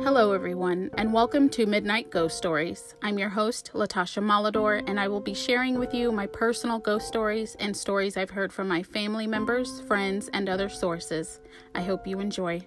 Hello everyone, and welcome to Midnight Ghost Stories. I'm your host, Latasha Malador, and I will be sharing with you my personal ghost stories and stories I've heard from my family members, friends, and other sources. I hope you enjoy.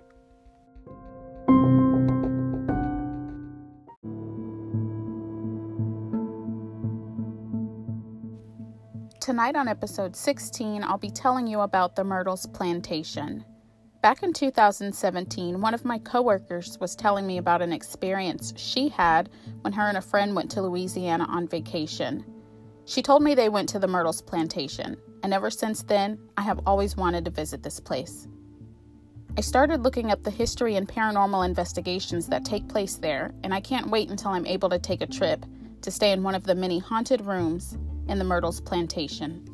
Tonight on episode 16, I'll be telling you about the Myrtles Plantation. Back in 2017, one of my coworkers was telling me about an experience she had when her and a friend went to Louisiana on vacation. She told me they went to the Myrtles Plantation, and ever since then, I have always wanted to visit this place. I started looking up the history and paranormal investigations that take place there, and I can't wait until I'm able to take a trip to stay in one of the many haunted rooms in the Myrtles Plantation.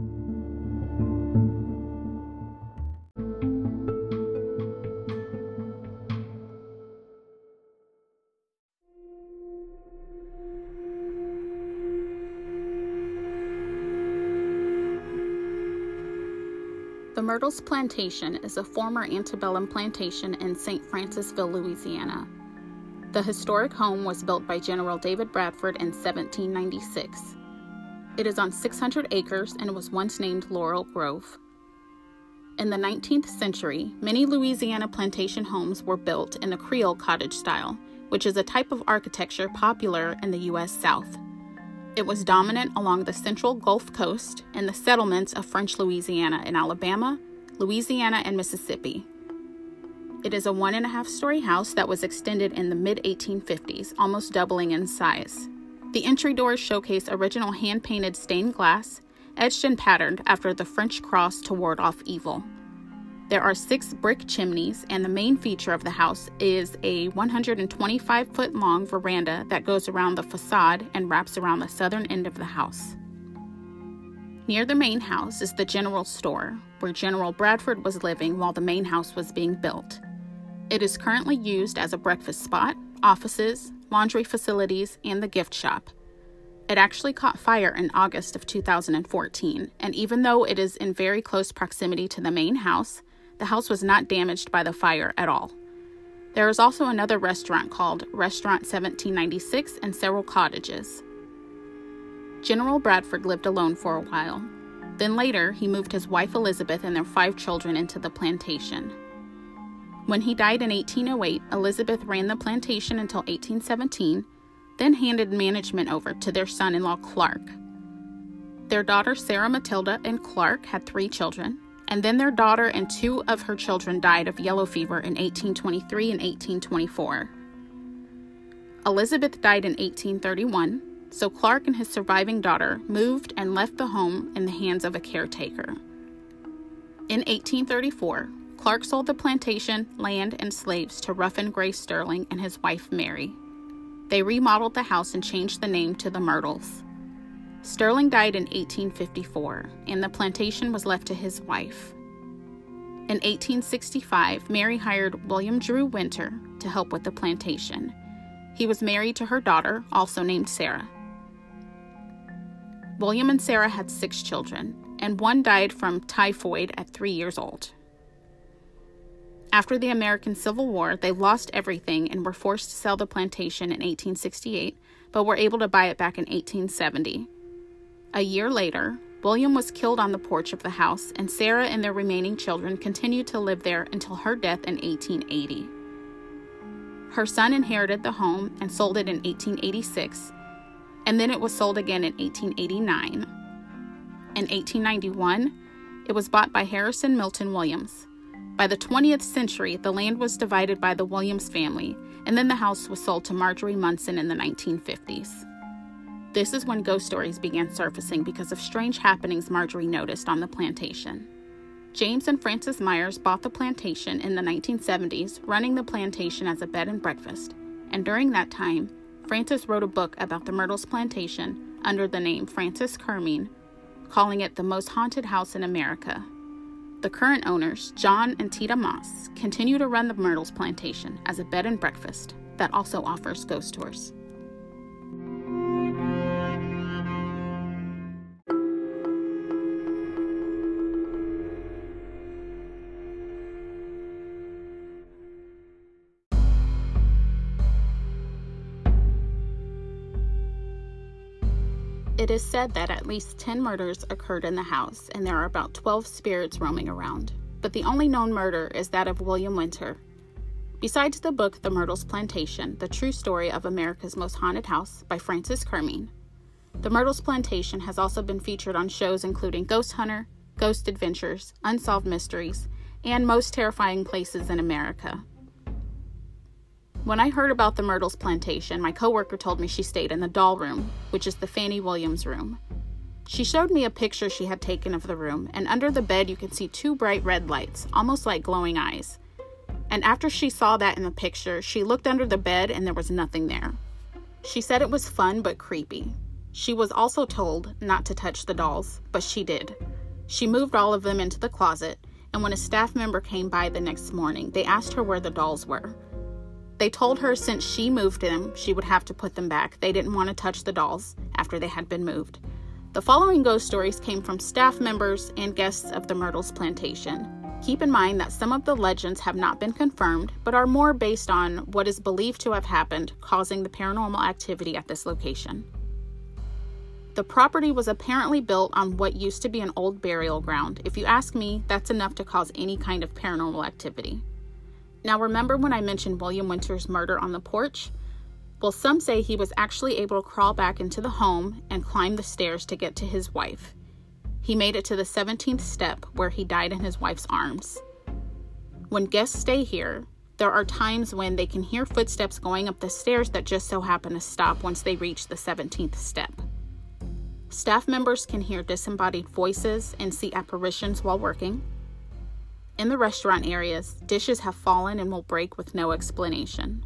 The Myrtles Plantation is a former antebellum plantation in St. Francisville, Louisiana. The historic home was built by General David Bradford in 1796. It is on 600 acres and was once named Laurel Grove. In the 19th century, many Louisiana plantation homes were built in the Creole cottage style, which is a type of architecture popular in the U.S. South. It was dominant along the central Gulf Coast and the settlements of French Louisiana in Alabama, Louisiana, and Mississippi. It is a 1.5-story house that was extended in the mid-1850s, almost doubling in size. The entry doors showcase original hand-painted stained glass, etched and patterned after the French cross to ward off evil. There are 6 brick chimneys, and the main feature of the house is a 125-foot-long veranda that goes around the facade and wraps around the southern end of the house. Near the main house is the general store, where General Bradford was living while the main house was being built. It is currently used as a breakfast spot, offices, laundry facilities, and the gift shop. It actually caught fire in August of 2014, and even though it is in very close proximity to the main house, the house was not damaged by the fire at all. There is also another restaurant called Restaurant 1796 and several cottages. General Bradford lived alone for a while. Then later, he moved his wife Elizabeth and their 5 children into the plantation. When he died in 1808, Elizabeth ran the plantation until 1817, then handed management over to their son-in-law Clark. Their daughter Sarah Matilda and Clark had 3 children, and then their daughter and 2 of her children died of yellow fever in 1823 and 1824. Elizabeth died in 1831, so Clark and his surviving daughter moved and left the home in the hands of a caretaker. In 1834, Clark sold the plantation, land, and slaves to Ruffin Gray Sterling and his wife Mary. They remodeled the house and changed the name to the Myrtles. Sterling died in 1854, and the plantation was left to his wife. In 1865, Mary hired William Drew Winter to help with the plantation. He was married to her daughter, also named Sarah. William and Sarah had 6 children, and one died from typhoid at 3 years old. After the American Civil War, they lost everything and were forced to sell the plantation in 1868, but were able to buy it back in 1870. A year later, William was killed on the porch of the house, and Sarah and their remaining children continued to live there until her death in 1880. Her son inherited the home and sold it in 1886, and then it was sold again in 1889. In 1891, it was bought by Harrison Milton Williams. By the 20th century, the land was divided by the Williams family, and then the house was sold to Marjorie Munson in the 1950s. This is when ghost stories began surfacing because of strange happenings Marjorie noticed on the plantation. James and Frances Myers bought the plantation in the 1970s, running the plantation as a bed and breakfast, and during that time, Frances wrote a book about the Myrtles Plantation under the name Frances Kermeen, calling it the most haunted house in America. The current owners, John and Tita Moss, continue to run the Myrtles Plantation as a bed and breakfast that also offers ghost tours. It is said that at least 10 murders occurred in the house, and there are about 12 spirits roaming around. But the only known murder is that of William Winter. Besides the book The Myrtles Plantation, The True Story of America's Most Haunted House by Frances Kermeen, The Myrtles Plantation has also been featured on shows including Ghost Hunter, Ghost Adventures, Unsolved Mysteries, and Most Terrifying Places in America. When I heard about the Myrtles Plantation, my coworker told me she stayed in the doll room, which is the Fannie Williams room. She showed me a picture she had taken of the room, and under the bed you can see 2 bright red lights, almost like glowing eyes. And after she saw that in the picture, she looked under the bed and there was nothing there. She said it was fun but creepy. She was also told not to touch the dolls, but she did. She moved all of them into the closet, and when a staff member came by the next morning, they asked her where the dolls were. They told her since she moved them, she would have to put them back. They didn't want to touch the dolls after they had been moved. The following ghost stories came from staff members and guests of the Myrtles Plantation. Keep in mind that some of the legends have not been confirmed, but are more based on what is believed to have happened, causing the paranormal activity at this location. The property was apparently built on what used to be an old burial ground. If you ask me, that's enough to cause any kind of paranormal activity. Now, remember when I mentioned William Winter's murder on the porch? Well, some say he was actually able to crawl back into the home and climb the stairs to get to his wife. He made it to the 17th step where he died in his wife's arms. When guests stay here, there are times when they can hear footsteps going up the stairs that just so happen to stop once they reach the 17th step. Staff members can hear disembodied voices and see apparitions while working. In the restaurant areas, dishes have fallen and will break with no explanation.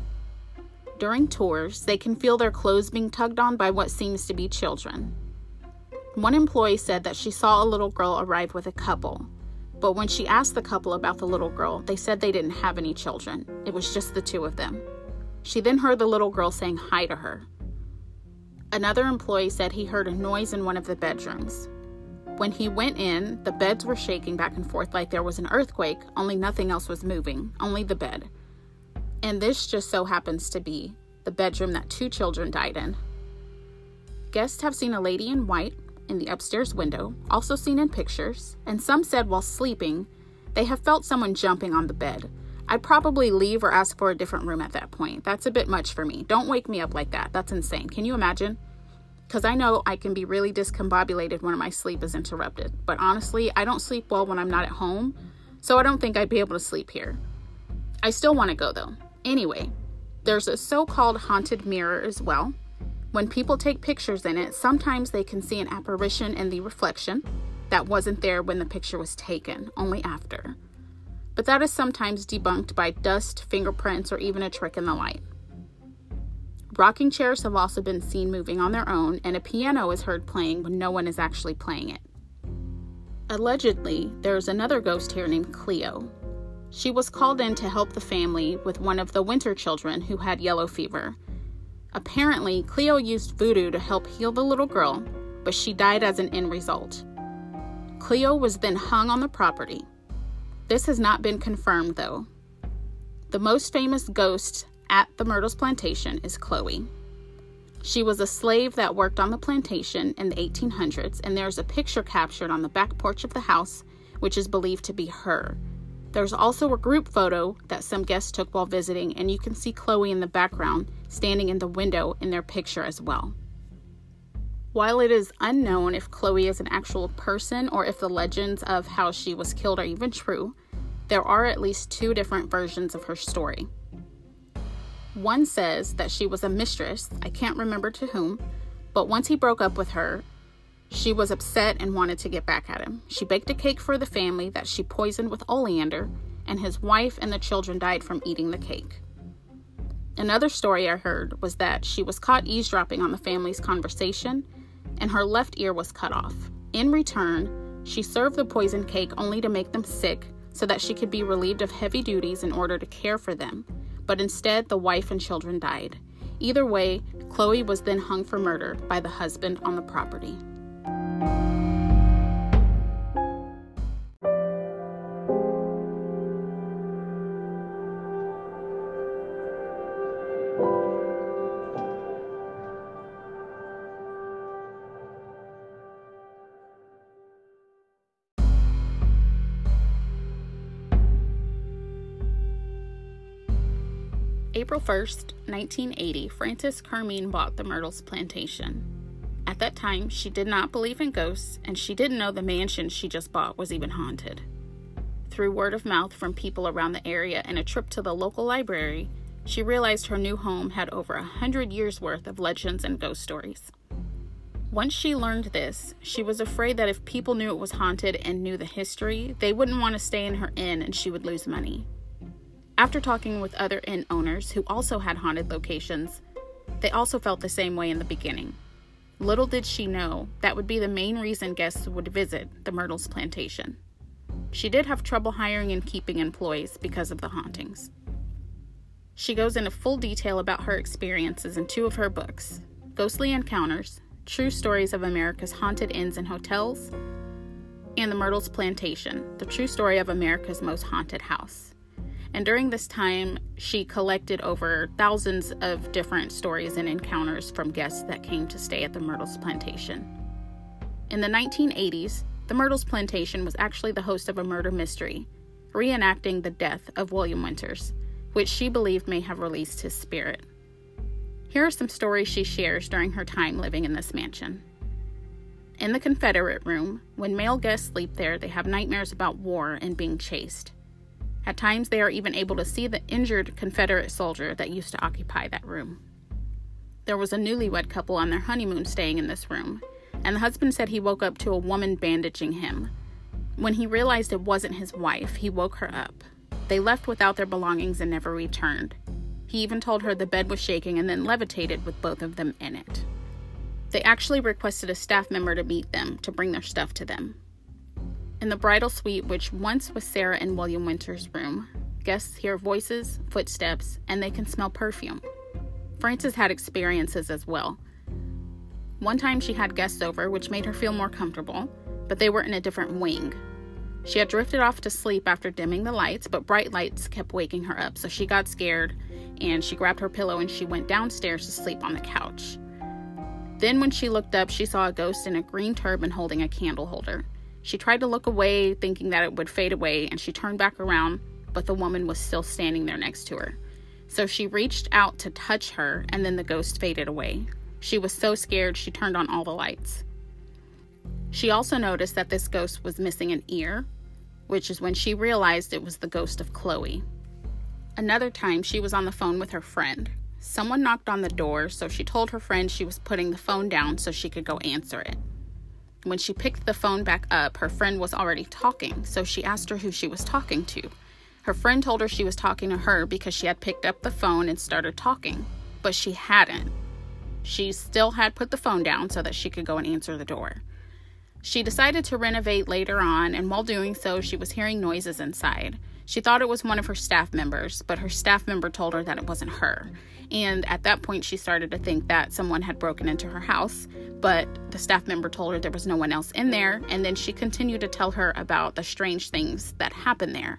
During tours, they can feel their clothes being tugged on by what seems to be children. One employee said that she saw a little girl arrive with a couple, but when she asked the couple about the little girl, they said they didn't have any children. It was just the 2 of them. She then heard the little girl saying hi to her. Another employee said he heard a noise in one of the bedrooms. When he went in, the beds were shaking back and forth like there was an earthquake, only nothing else was moving, only the bed. And this just so happens to be the bedroom that 2 children died in. Guests have seen a lady in white in the upstairs window, also seen in pictures, and some said while sleeping, they have felt someone jumping on the bed. I'd probably leave or ask for a different room at that point. That's a bit much for me. Don't wake me up like that. That's insane. Can you imagine? Because I know I can be really discombobulated when my sleep is interrupted. But honestly, I don't sleep well when I'm not at home, so I don't think I'd be able to sleep here. I still want to go though. Anyway, there's a so-called haunted mirror as well. When people take pictures in it, sometimes they can see an apparition in the reflection that wasn't there when the picture was taken, only after. But that is sometimes debunked by dust, fingerprints, or even a trick in the light. Rocking chairs have also been seen moving on their own, and a piano is heard playing when no one is actually playing it. Allegedly, there is another ghost here named Cleo. She was called in to help the family with one of the Winter children who had yellow fever. Apparently, Cleo used voodoo to help heal the little girl, but she died as an end result. Cleo was then hung on the property. This has not been confirmed, though. The most famous ghost at the Myrtles Plantation is Chloe. She was a slave that worked on the plantation in the 1800s, and there's a picture captured on the back porch of the house, which is believed to be her. There's also a group photo that some guests took while visiting, and you can see Chloe in the background, standing in the window in their picture as well. While it is unknown if Chloe is an actual person or if the legends of how she was killed are even true, there are at least 2 different versions of her story. One says that she was a mistress, I can't remember to whom, but once he broke up with her, she was upset and wanted to get back at him. She baked a cake for the family that she poisoned with oleander, and his wife and the children died from eating the cake. Another story I heard was that she was caught eavesdropping on the family's conversation, and her left ear was cut off. In return, she served the poisoned cake only to make them sick so that she could be relieved of heavy duties in order to care for them, but instead the wife and children died. Either way, Chloe was then hung for murder by the husband on the property. April 1st, 1980, Frances Carmine bought the Myrtles plantation. At that time, she did not believe in ghosts, and she didn't know the mansion she just bought was even haunted. Through word of mouth from people around the area and a trip to the local library, she realized her new home had over 100 years' worth of legends and ghost stories. Once she learned this, she was afraid that if people knew it was haunted and knew the history, they wouldn't want to stay in her inn and she would lose money. After talking with other inn owners who also had haunted locations, they also felt the same way in the beginning. Little did she know that would be the main reason guests would visit the Myrtles plantation. She did have trouble hiring and keeping employees because of the hauntings. She goes into full detail about her experiences in 2 of her books, Ghostly Encounters, True Stories of America's Haunted Inns and Hotels, and The Myrtles Plantation, the true story of America's most haunted house. And during this time, she collected over thousands of different stories and encounters from guests that came to stay at the Myrtles Plantation. In the 1980s, the Myrtles Plantation was actually the host of a murder mystery, reenacting the death of William Winters, which she believed may have released his spirit. Here are some stories she shares during her time living in this mansion. In the Confederate room, when male guests sleep there, they have nightmares about war and being chased. At times, they are even able to see the injured Confederate soldier that used to occupy that room. There was a newlywed couple on their honeymoon staying in this room, and the husband said he woke up to a woman bandaging him. When he realized it wasn't his wife, he woke her up. They left without their belongings and never returned. He even told her the bed was shaking and then levitated with both of them in it. They actually requested a staff member to meet them to bring their stuff to them. In the bridal suite, which once was Sarah and William Winters' room, guests hear voices, footsteps, and they can smell perfume. Frances had experiences as well. One time she had guests over, which made her feel more comfortable, but they were in a different wing. She had drifted off to sleep after dimming the lights, but bright lights kept waking her up, so she got scared, and she grabbed her pillow and she went downstairs to sleep on the couch. Then when she looked up, she saw a ghost in a green turban holding a candle holder. She tried to look away, thinking that it would fade away, and she turned back around, but the woman was still standing there next to her. So she reached out to touch her, and then the ghost faded away. She was so scared, she turned on all the lights. She also noticed that this ghost was missing an ear, which is when she realized it was the ghost of Chloe. Another time, she was on the phone with her friend. Someone knocked on the door, so she told her friend she was putting the phone down so she could go answer it. When she picked the phone back up, her friend was already talking, so she asked her who she was talking to. Her friend told her she was talking to her because she had picked up the phone and started talking, but she hadn't. She still had put the phone down so that she could go and answer the door. She decided to renovate later on, and while doing so, she was hearing noises inside. She thought it was one of her staff members, but her staff member told her that it wasn't her. And at that point, she started to think that someone had broken into her house, but the staff member told her there was no one else in there, and then she continued to tell her about the strange things that happened there.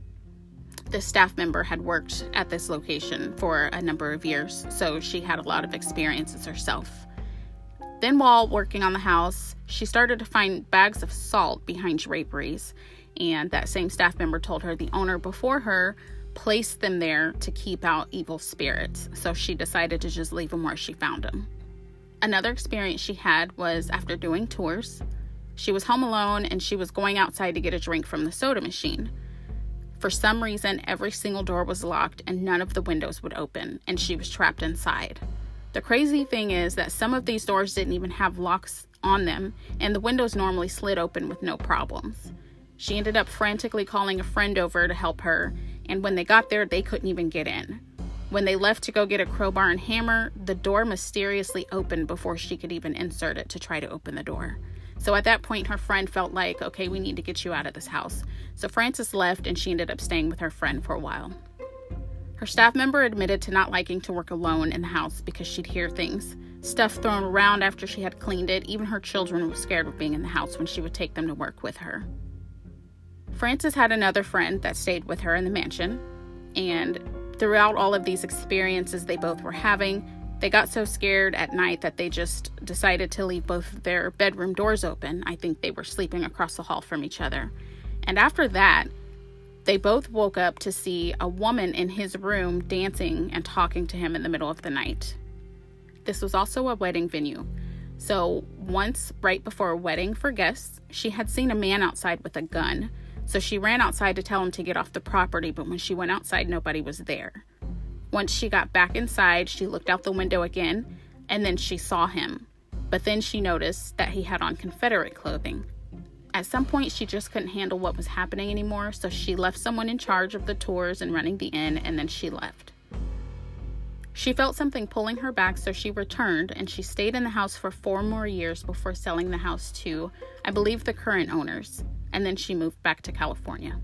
The staff member had worked at this location for a number of years, so she had a lot of experiences herself. Then while working on the house, she started to find bags of salt behind draperies, and that same staff member told her the owner before her placed them there to keep out evil spirits, so she decided to just leave them where she found them. Another experience she had was after doing tours. She was home alone and she was going outside to get a drink from the soda machine. For some reason, every single door was locked and none of the windows would open, and she was trapped inside. The crazy thing is that some of these doors didn't even have locks on them, and the windows normally slid open with no problems. She ended up frantically calling a friend over to help her, and when they got there, they couldn't even get in. When they left to go get a crowbar and hammer, the door mysteriously opened before she could even insert it to try to open the door. So at that point, her friend felt like, okay, we need to get you out of this house. So Frances left, and she ended up staying with her friend for a while. Her staff member admitted to not liking to work alone in the house because she'd hear things, stuff thrown around after she had cleaned it. Even her children were scared of being in the house when she would take them to work with her. Frances had another friend that stayed with her in the mansion, and throughout all of these experiences they both were having, they got so scared at night that they just decided to leave both of their bedroom doors open. I think they were sleeping across the hall from each other. And after that, They both woke up to see a woman in his room dancing and talking to him in the middle of the night. This was also a wedding venue. So once, right before a wedding for guests, she had seen a man outside with a gun. So she ran outside to tell him to get off the property, but when she went outside, nobody was there. Once she got back inside, she looked out the window again, and then she saw him. But then she noticed that he had on Confederate clothing. At some point, she just couldn't handle what was happening anymore, so she left someone in charge of the tours and running the inn, and then she left. She felt something pulling her back, so she returned, and she stayed in the house for 4 more years before selling the house to, I believe, the current owners, and then she moved back to California.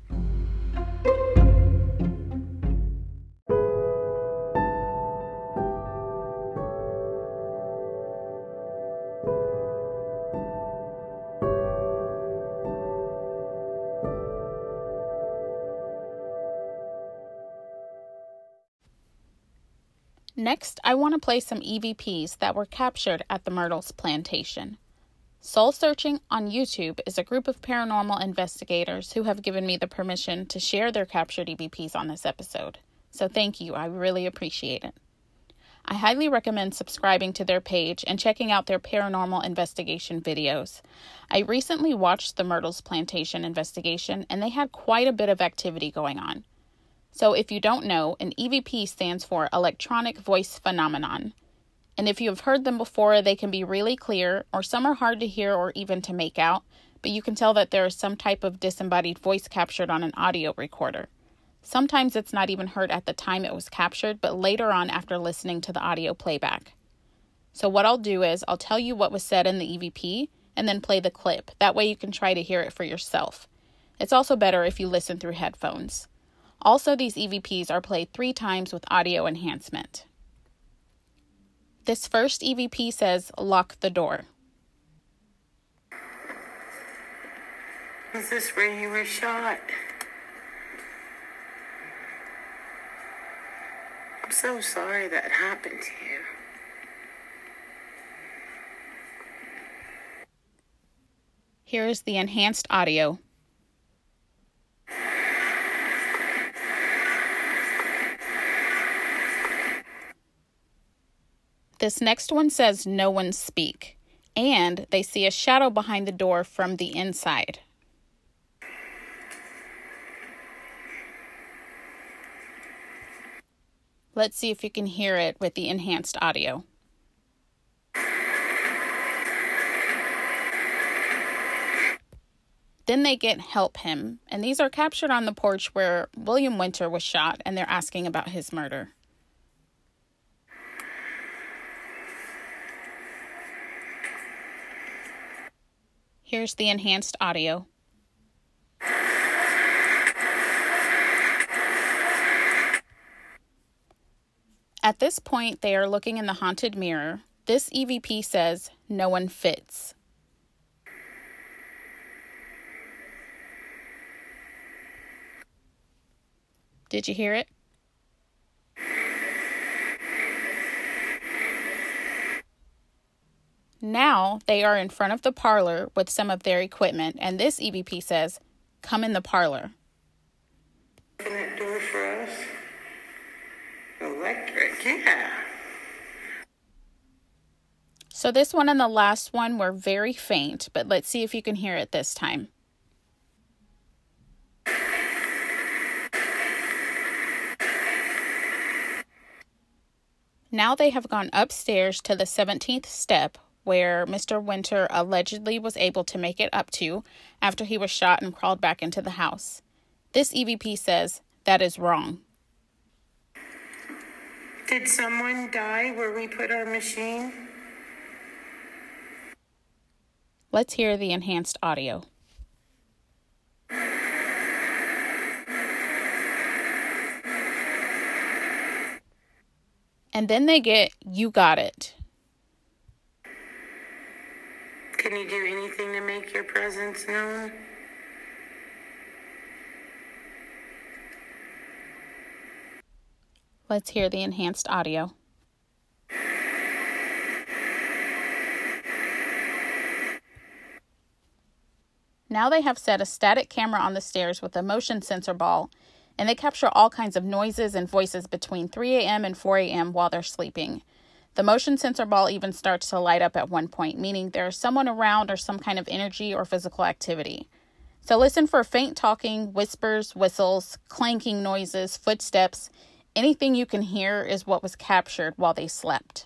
Next, I want to play some EVPs that were captured at the Myrtles plantation. Soul Searching on YouTube is a group of paranormal investigators who have given me the permission to share their captured EVPs on this episode. So thank you, I really appreciate it. I highly recommend subscribing to their page and checking out their paranormal investigation videos. I recently watched the Myrtles plantation investigation and they had quite a bit of activity going on. So if you don't know, an EVP stands for Electronic Voice Phenomenon. And if you have heard them before, they can be really clear, or some are hard to hear or even to make out, but you can tell that there is some type of disembodied voice captured on an audio recorder. Sometimes it's not even heard at the time it was captured, but later on after listening to the audio playback. So what I'll do is I'll tell you what was said in the EVP and then play the clip. That way you can try to hear it for yourself. It's also better if you listen through headphones. Also, these EVPs are played 3 times with audio enhancement. This first EVP says, "Lock the door." Is this where you were shot? I'm so sorry that happened to you. Here is the enhanced audio. This next one says, "No one speak," and they see a shadow behind the door from the inside. Let's see if you can hear it with the enhanced audio. Then they get "Help him," and these are captured on the porch where William Winter was shot, and they're asking about his murder. Here's the enhanced audio. At this point, they are looking in the haunted mirror. This EVP says, "No one fits." Did you hear it? Now they are in front of the parlor with some of their equipment, and this EVP says, "Come in the parlor." Open that door for us. Electric, yeah. So this one and the last one were very faint, but let's see if you can hear it this time. Now they have gone upstairs to the 17th step, where Mr. Winter allegedly was able to make it up to after he was shot and crawled back into the house. This EVP says, "That is wrong." Did someone die where we put our machine? Let's hear the enhanced audio. And then they get, "You got it." Can you do anything to make your presence known? Let's hear the enhanced audio. Now they have set a static camera on the stairs with a motion sensor ball, and they capture all kinds of noises and voices between 3 a.m. and 4 a.m. while they're sleeping. The motion sensor ball even starts to light up at one point, meaning there is someone around or some kind of energy or physical activity. So listen for faint talking, whispers, whistles, clanking noises, footsteps. Anything you can hear is what was captured while they slept.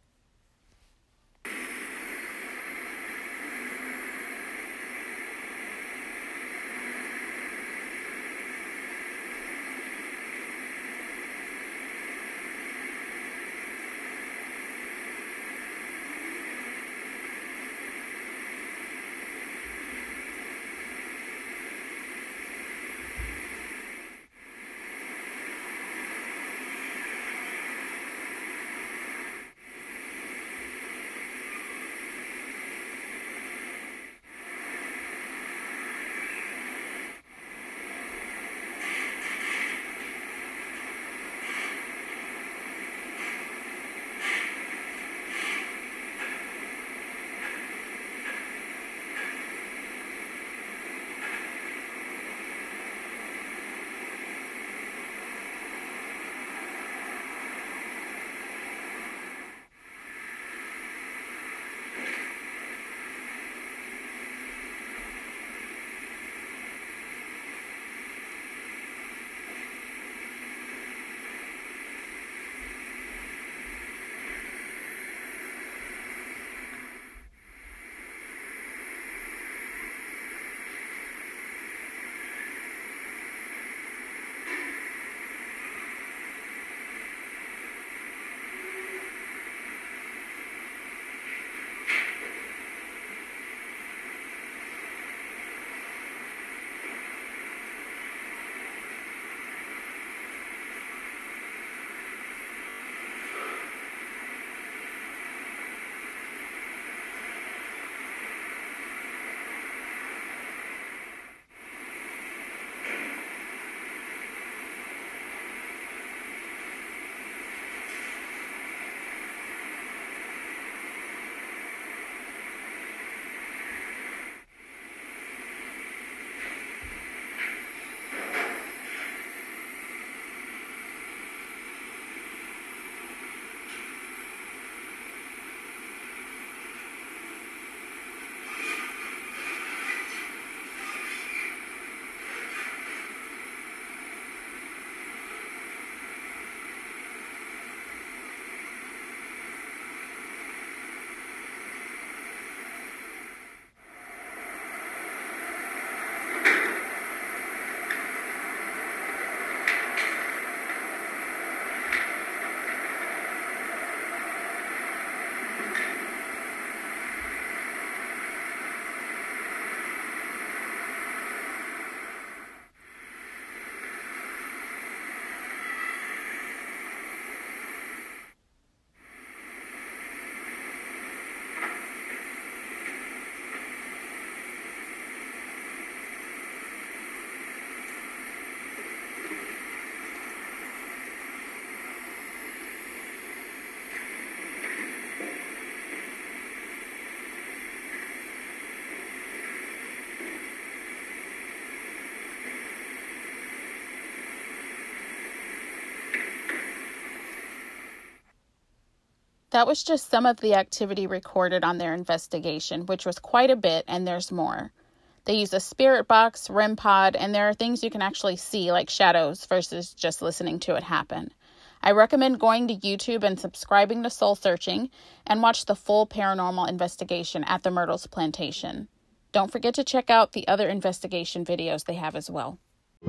That was just some of the activity recorded on their investigation, which was quite a bit, and there's more. They use a spirit box, REM pod, and there are things you can actually see, like shadows, versus just listening to it happen. I recommend going to YouTube and subscribing to Soul Searching and watch the full paranormal investigation at the Myrtles Plantation. Don't forget to check out the other investigation videos they have as well.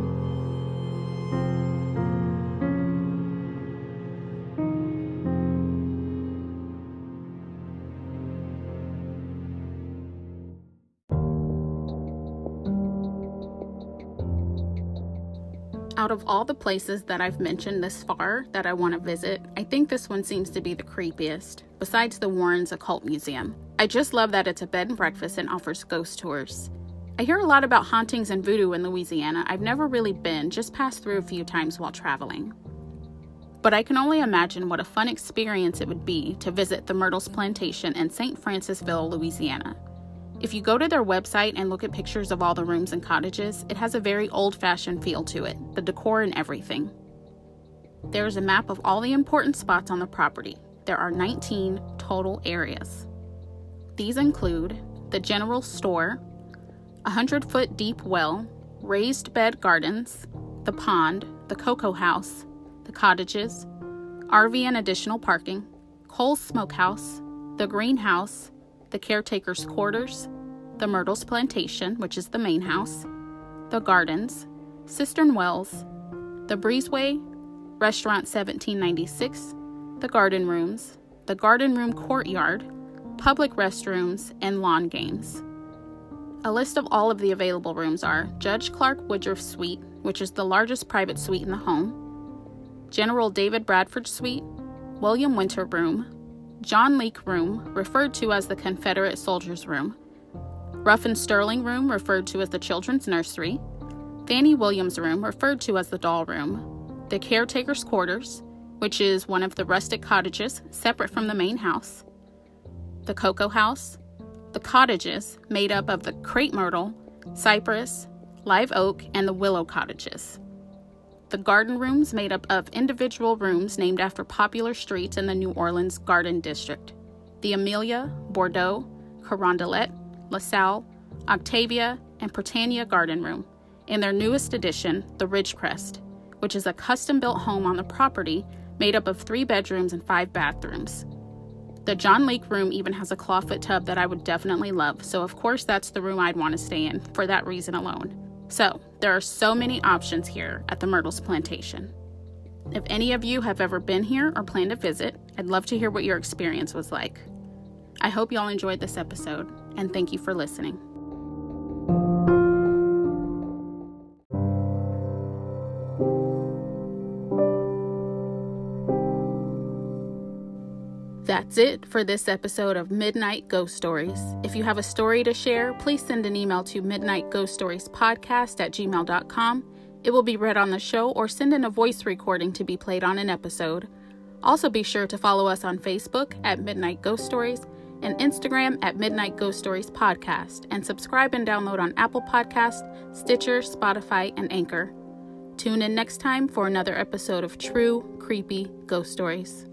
Out of all the places that I've mentioned this far that I want to visit, I think this one seems to be the creepiest, besides the Warrens Occult Museum. I just love that it's a bed and breakfast and offers ghost tours. I hear a lot about hauntings and voodoo in Louisiana. I've never really been, just passed through a few times while traveling. But I can only imagine what a fun experience it would be to visit the Myrtles Plantation in St. Francisville, Louisiana. If you go to their website and look at pictures of all the rooms and cottages, it has a very old-fashioned feel to it, the decor and everything. There is a map of all the important spots on the property. There are 19 total areas. These include the general store, a 100-foot deep well, raised bed gardens, the pond, the cocoa house, the cottages, RV and additional parking, Cole's Smokehouse, the greenhouse, the caretaker's quarters, the Myrtles Plantation, which is the main house, the gardens, cistern wells, the breezeway, restaurant 1796, the garden room courtyard, public restrooms, and lawn games. A list of all of the available rooms are Judge Clark Woodruff Suite, which is the largest private suite in the home, General David Bradford Suite, William Winter Room, John Leake Room, referred to as the Confederate Soldiers Room, Ruffin Sterling Room, referred to as the Children's Nursery, Fannie Williams Room, referred to as the Doll Room, the Caretaker's Quarters, which is one of the rustic cottages separate from the main house, the Cocoa House, the cottages made up of the crepe myrtle, cypress, live oak, and the willow cottages. The garden rooms made up of individual rooms named after popular streets in the New Orleans Garden District. The Amelia, Bordeaux, Carondelet, LaSalle, Octavia, and Britannia Garden Room, and their newest addition, the Ridgecrest, which is a custom-built home on the property made up of 3 bedrooms and 5 bathrooms. The John Leake Room even has a clawfoot tub that I would definitely love, so of course that's the room I'd want to stay in for that reason alone. So, there are so many options here at the Myrtles Plantation. If any of you have ever been here or plan to visit, I'd love to hear what your experience was like. I hope y'all enjoyed this episode, and thank you for listening. That's it for this episode of Midnight Ghost Stories. If you have a story to share, please send an email to midnightghoststoriespodcast@gmail.com. It will be read on the show, or send in a voice recording to be played on an episode. Also be sure to follow us on Facebook at Midnight Ghost Stories and Instagram at Midnight Ghost Stories Podcast, and subscribe and download on Apple Podcasts, Stitcher, Spotify, and Anchor. Tune in next time for another episode of true, creepy ghost stories.